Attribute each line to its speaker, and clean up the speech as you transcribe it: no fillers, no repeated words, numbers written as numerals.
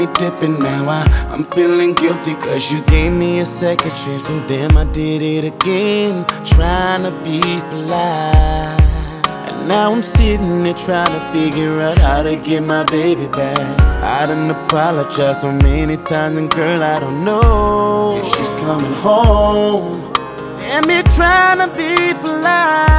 Speaker 1: Dipping now, I'm feeling guilty cause you gave me a second chance, and damn I did it again, trying to be fly. And now I'm sitting there trying to figure out how to get my baby back. I done apologized so many times, and girl I don't know if she's coming home. Damn it, trying to be fly.